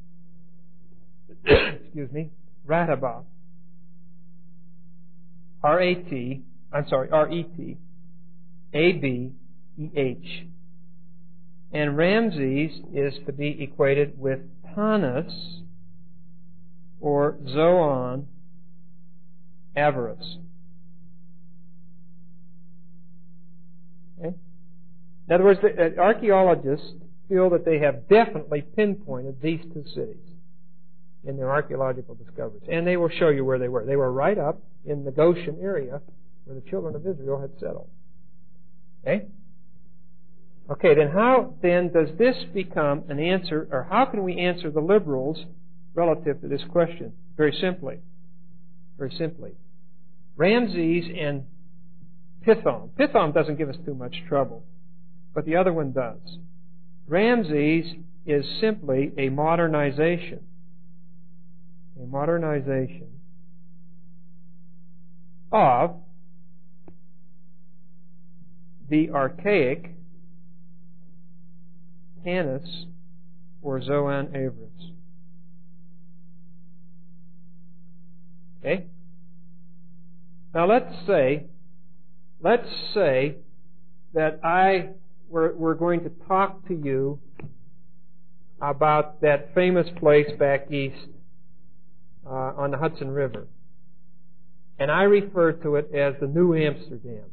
[SPEAKER 1] excuse me, Rataba. R-E-T, A-B-E-H. And Ramses is to be equated with Tanis or Zoan Avaris. Okay? In other words, archaeologists feel that they have definitely pinpointed these two cities in their archaeological discoveries. And they will show you where they were. They were right up in the Goshen area where the children of Israel had settled. Okay? Okay, then how then does this become an answer, or how can we answer the liberals relative to this question? Very simply. Very simply. Ramses and Pithom. Pithom doesn't give us too much trouble, but the other one does. Ramses is simply a modernization. A modernization of the archaic Tanis or Zoan Avaris. Okay? Now let's say that we're going to talk to you about that famous place back east on the Hudson River. And I refer to it as the New Amsterdam.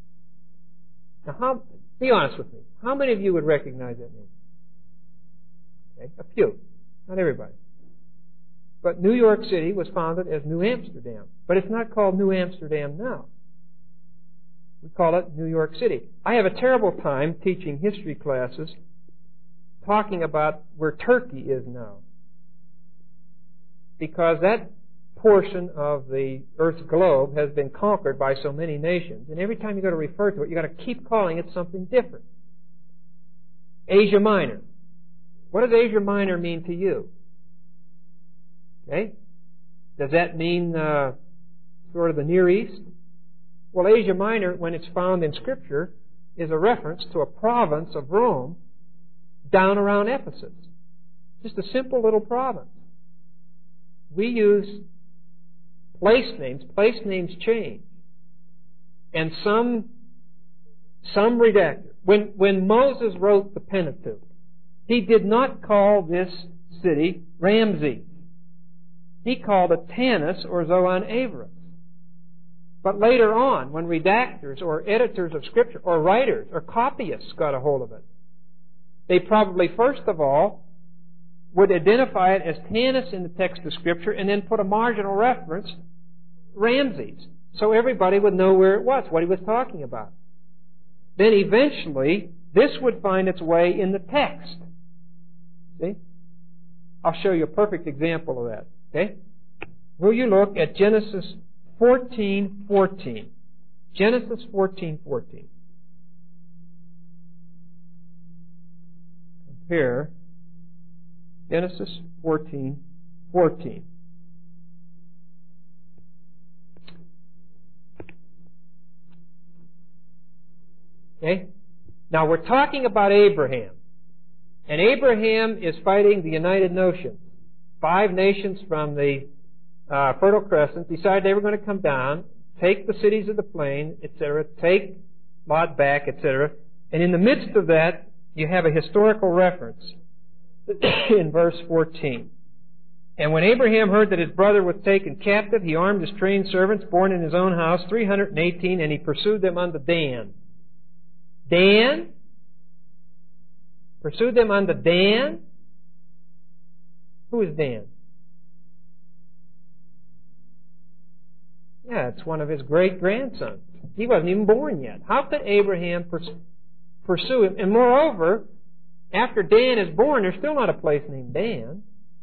[SPEAKER 1] Now, be honest with me. How many of you would recognize that name? Okay, a few. Not everybody. But New York City was founded as New Amsterdam. But it's not called New Amsterdam now. We call it New York City. I have a terrible time teaching history classes talking about where Turkey is now. Because that portion of the Earth's globe has been conquered by so many nations. And every time you go to refer to it, you've got to keep calling it something different. Asia Minor. What does Asia Minor mean to you? Okay? Does that mean sort of the Near East? Well, Asia Minor, when it's found in Scripture, is a reference to a province of Rome down around Ephesus. Just a simple little province. We use place names. Place names change. And some redacted. When Moses wrote the Pentateuch, he did not call this city Ramses. He called it Tanis or Zoan Averus. But later on, when redactors or editors of Scripture or writers or copyists got a hold of it, they probably first of all would identify it as Tanis in the text of Scripture and then put a marginal reference, Ramses, so everybody would know where it was, what he was talking about. Then eventually, this would find its way in the text. See? I'll show you a perfect example of that. Okay? Will you look at Genesis 14:14? Genesis 14:14. Compare Genesis 14:14. Okay? Now we're talking about Abraham. And Abraham is fighting the United Nations. 5 nations from the Fertile Crescent decided they were going to come down, take the cities of the plain, etc., take Lot back, etc. And in the midst of that, you have a historical reference in verse 14. And when Abraham heard that his brother was taken captive, he armed his trained servants born in his own house, 318, and he pursued them unto Dan. Dan? Pursued them unto Dan? Who is Dan? Yeah, it's one of his great-grandsons. He wasn't even born yet. How could Abraham pursue him? And moreover, after Dan is born, there's still not a place named Dan.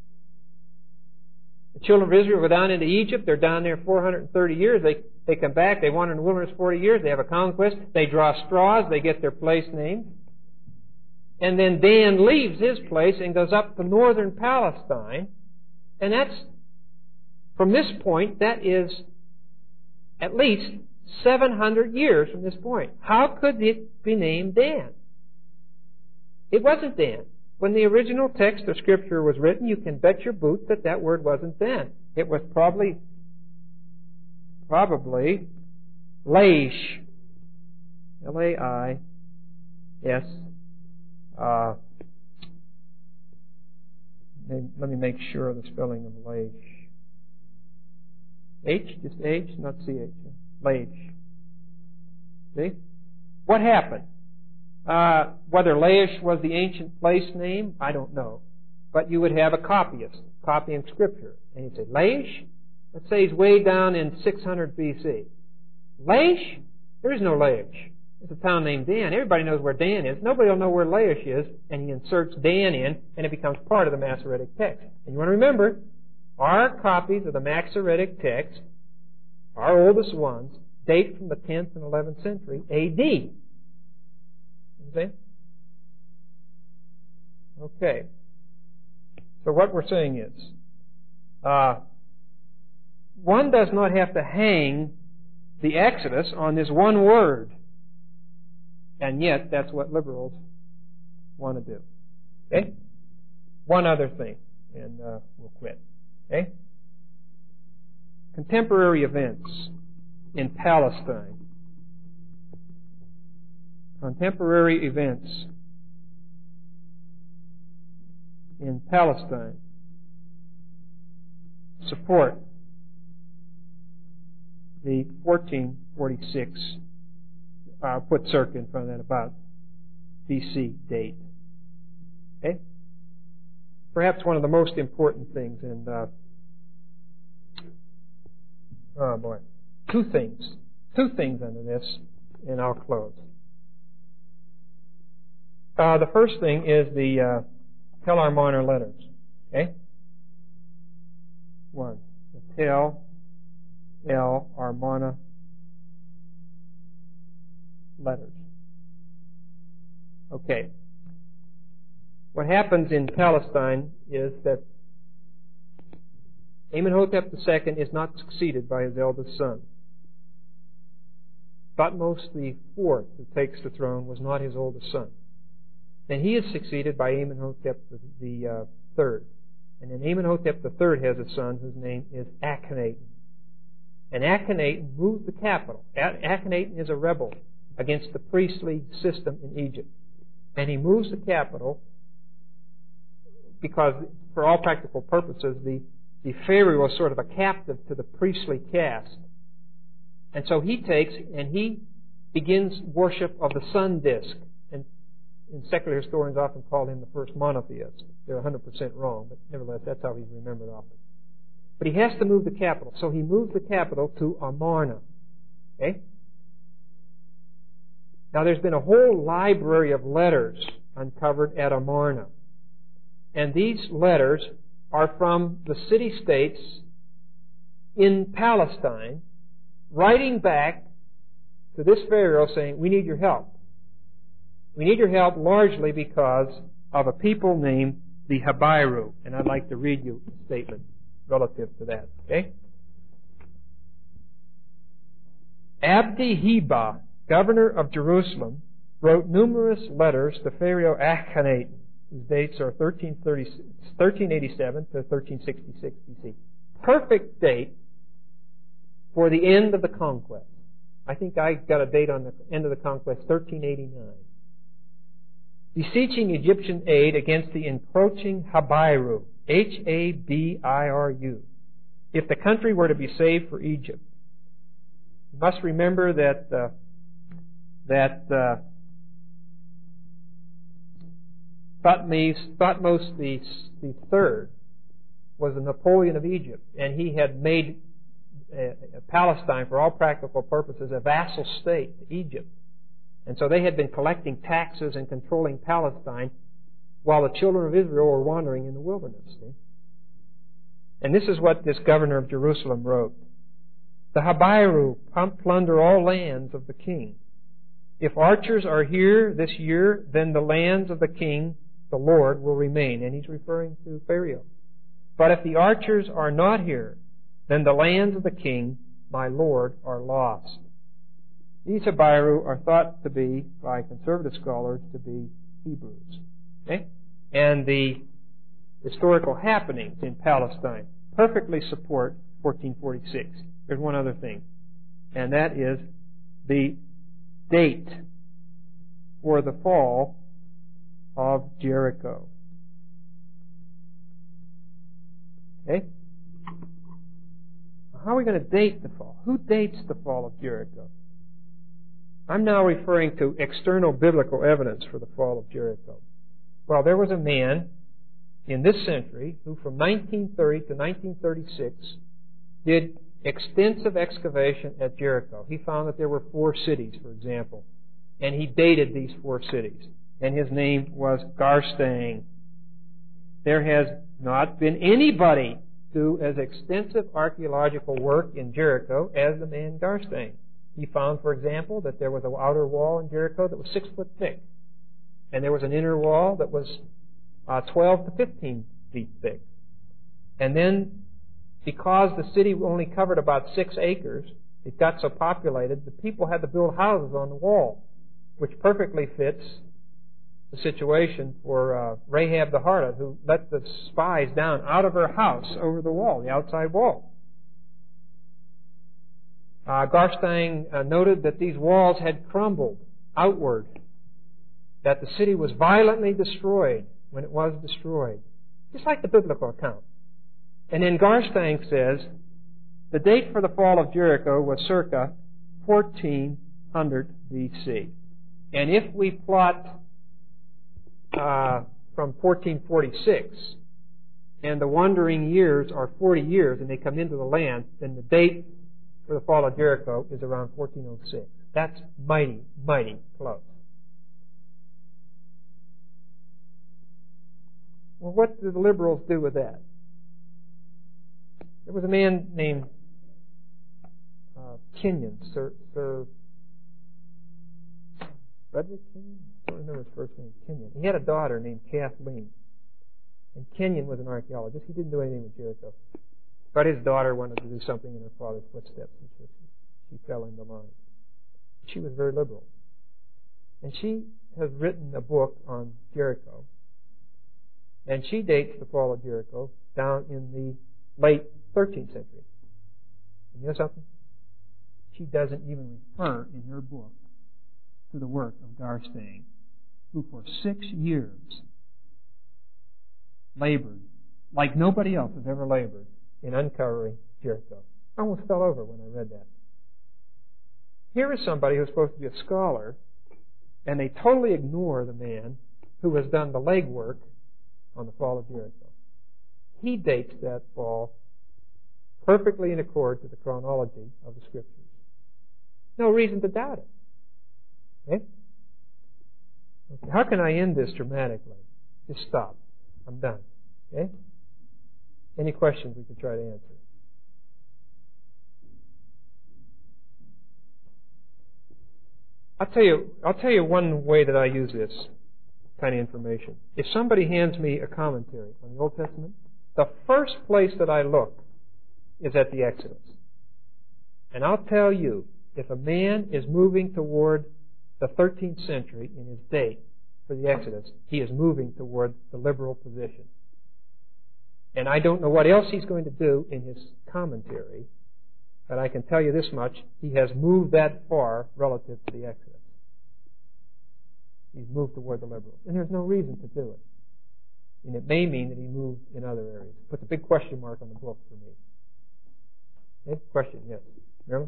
[SPEAKER 1] The children of Israel go down into Egypt. They're down there 430 years. They come back. They wander in the wilderness 40 years. They have a conquest. They draw straws. They get their place named. And then Dan leaves his place and goes up to northern Palestine. And that's, from this point, that is at least 700 years from this point. How could it be named Dan? It wasn't Dan. When the original text of Scripture was written, you can bet your boots that that word wasn't then. It was probably Laish. L-A-I-S. Let me make sure of the spelling of Laish. H, just H, not C-H. Laish. See? What happened? Whether Laish was the ancient place name, I don't know. But you would have a copyist copying Scripture. And you'd say, Laish? Let's say he's way down in 600 BC. Laish? There is no Laish. It's a town named Dan. Everybody knows where Dan is. Nobody will know where Laish is. And he inserts Dan in, and it becomes part of the Masoretic text. And you want to remember, our copies of the Masoretic text, our oldest ones, date from the 10th and 11th century A.D. See? Okay. So what we're saying is, one does not have to hang the Exodus on this one word. And yet, that's what liberals want to do. Okay? One other thing, and we'll quit. Okay? Contemporary events in Palestine. Contemporary events in Palestine support the 1446, put circa in front of that, about BC date. Okay? Perhaps one of the most important things, and two things under this, and I'll close. The first thing is the Tel Armana letters. Okay? One. The Tel Armana letters. Okay. What happens in Palestine is that Amenhotep II is not succeeded by his eldest son. Thutmose IV, who takes the throne, was not his oldest son. Then he is succeeded by Amenhotep III. And then Amenhotep III has a son whose name is Akhenaten. And Akhenaten moved the capital. Akhenaten is a rebel against the priestly system in Egypt. And he moves the capital because for all practical purposes, the Pharaoh was sort of a captive to the priestly caste. And so he takes and he begins worship of the sun disk. And secular historians often call him the first monotheist. They're 100% wrong, but nevertheless, that's how he's remembered often. But he has to move the capital. So he moves the capital to Amarna. Okay? Now there's been a whole library of letters uncovered at Amarna. And these letters are from the city-states in Palestine, writing back to this Pharaoh saying, we need your help. We need your help largely because of a people named the Habiru. And I'd like to read you a statement relative to that. Okay? Abdi-Heba, governor of Jerusalem, wrote numerous letters to Pharaoh Akhenaten, whose dates are 1387 to 1366 BC. Perfect date for the end of the conquest. I think I got a date on the end of the conquest, 1389. Beseeching Egyptian aid against the encroaching Habiru, Habiru, if the country were to be saved for Egypt. You must remember that Thutmose the Third was the Napoleon of Egypt, and he had made Palestine, for all practical purposes, a vassal state to Egypt. And so they had been collecting taxes and controlling Palestine while the children of Israel were wandering in the wilderness. See? And this is what this governor of Jerusalem wrote. The Habiru plunder all lands of the king. If archers are here this year, then the lands of the king, the Lord, will remain. And he's referring to Pharaoh. But if the archers are not here, then the lands of the king, my Lord, are lost. These Habiru are thought to be, by conservative scholars, to be Hebrews. Okay? And the historical happenings in Palestine perfectly support 1446. There's one other thing, and that is the date for the fall of Jericho. Okay? How are we going to date the fall? Who dates the fall of Jericho? I'm now referring to external biblical evidence for the fall of Jericho. Well, there was a man in this century who from 1930 to 1936 did extensive excavation at Jericho. He found that there were 4 cities, for example, and he dated these 4 cities. And his name was Garstang. There has not been anybody do as extensive archaeological work in Jericho as the man Garstang. He found, for example, that there was an outer wall in Jericho that was 6 foot thick. And there was an inner wall that was 12 to 15 feet thick. And then, because the city only covered about 6 acres, it got so populated, the people had to build houses on the wall, which perfectly fits the situation for Rahab the harlot, who let the spies down out of her house over the wall, the outside wall. Garstang noted that these walls had crumbled outward, that the city was violently destroyed when it was destroyed, just like the biblical account. And then Garstang says the date for the fall of Jericho was circa 1400 BC. And if we plot from 1446, and the wandering years are 40 years, and they come into the land, then the date for the fall of Jericho is around 1406. That's mighty, mighty close. Well, what did the liberals do with that? There was a man named Kenyon, Sir Frederick Kenyon? I don't remember his first name, Kenyon. He had a daughter named Kathleen. And Kenyon was an archaeologist. He didn't do anything with Jericho. But his daughter wanted to do something in her father's footsteps, and she fell into line. She was very liberal. And she has written a book on Jericho. And she dates the fall of Jericho down in the late 13th century. And you know something? She doesn't even refer in her book to the work of Garstang, who for 6 years labored like nobody else has ever labored in uncovering Jericho. I almost fell over when I read that. Here is somebody who's supposed to be a scholar, and they totally ignore the man who has done the legwork on the fall of Jericho. He dates that fall perfectly in accord to the chronology of the Scriptures. No reason to doubt it. Okay? How can I end this dramatically? Just stop. I'm done. Okay? Any questions we could try to answer? I'll tell you one way that I use this kind of information. If somebody hands me a commentary on the Old Testament, the first place that I look is at the Exodus. And I'll tell you, if a man is moving toward the 13th century in his date for the Exodus, he is moving toward the liberal position. And I don't know what else he's going to do in his commentary, but I can tell you this much, he has moved that far relative to the Exodus. He's moved toward the liberals. And there's no reason to do it. And it may mean that he moved in other areas. Puts a big question mark on the book for me. Okay? Question, yes. Marilyn?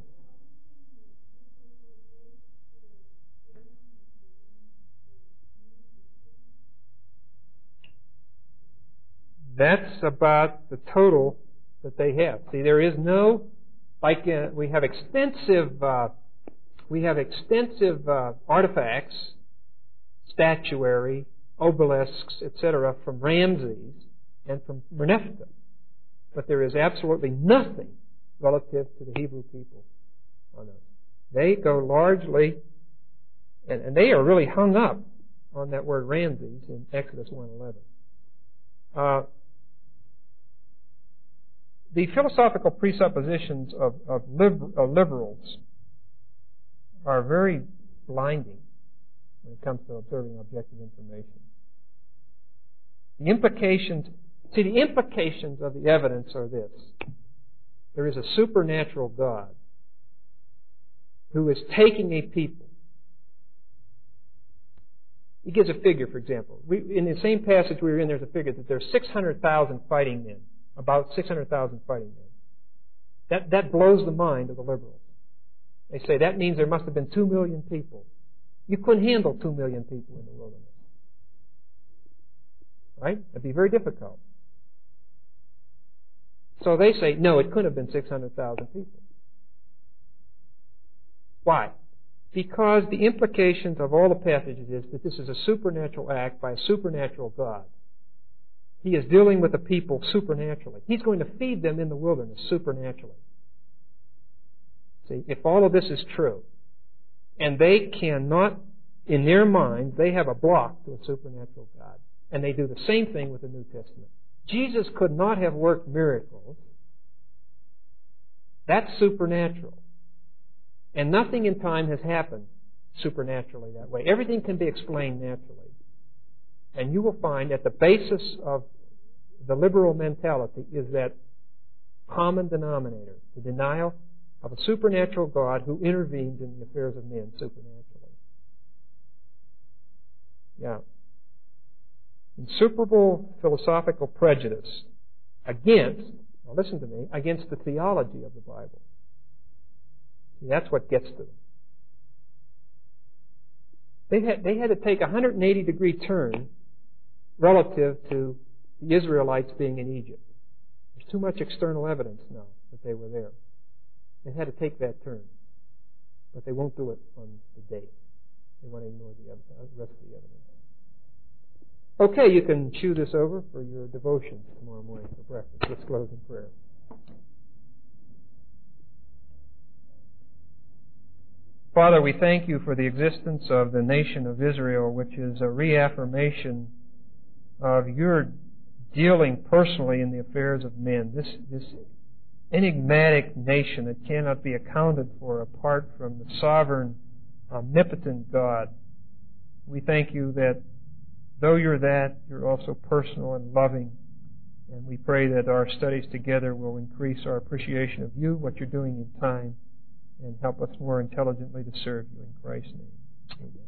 [SPEAKER 1] That's about the total that they have. See, there is no, we have extensive artifacts, statuary, obelisks, etc., from Ramses and from Merneptah. But there is absolutely nothing relative to the Hebrew people on those. They go largely, and they are really hung up on that word Ramses in Exodus 1:11. The philosophical presuppositions of liberals are very blinding when it comes to observing objective information. The implications of the evidence are this. There is a supernatural God who is taking a people. He gives a figure, for example. In the same passage we were in, there's a figure that there's 600,000 fighting men. About 600,000 fighting men. That blows the mind of the liberals. They say that means there must have been 2 million people. You couldn't handle 2 million people in the wilderness. Right? That'd be very difficult. So they say, no, it couldn't have been 600,000 people. Why? Because the implications of all the passages is that this is a supernatural act by a supernatural God. He is dealing with the people supernaturally. He's going to feed them in the wilderness supernaturally. See, if all of this is true, and they cannot, in their mind, they have a block to a supernatural God. And they do the same thing with the New Testament. Jesus could not have worked miracles. That's supernatural. And nothing in time has happened supernaturally that way. Everything can be explained naturally. And you will find that the basis of the liberal mentality is that common denominator, the denial of a supernatural God who intervenes in the affairs of men supernaturally. Yeah. Insuperable philosophical prejudice against, now listen to me, against the theology of the Bible. See, that's what gets to them. They had to take a 180-degree turn relative to the Israelites being in Egypt. There's too much external evidence now that they were there. They had to take that turn. But they won't do it on the date. They want to ignore the rest of the evidence. Okay, you can chew this over for your devotions tomorrow morning for breakfast. Let's close in prayer. Father, we thank you for the existence of the nation of Israel, which is a reaffirmation of your dealing personally in the affairs of men. This enigmatic nation that cannot be accounted for apart from the sovereign, omnipotent God. We thank you that though you're that, you're also personal and loving. And we pray that our studies together will increase our appreciation of you, what you're doing in time, and help us more intelligently to serve you in Christ's name. Amen.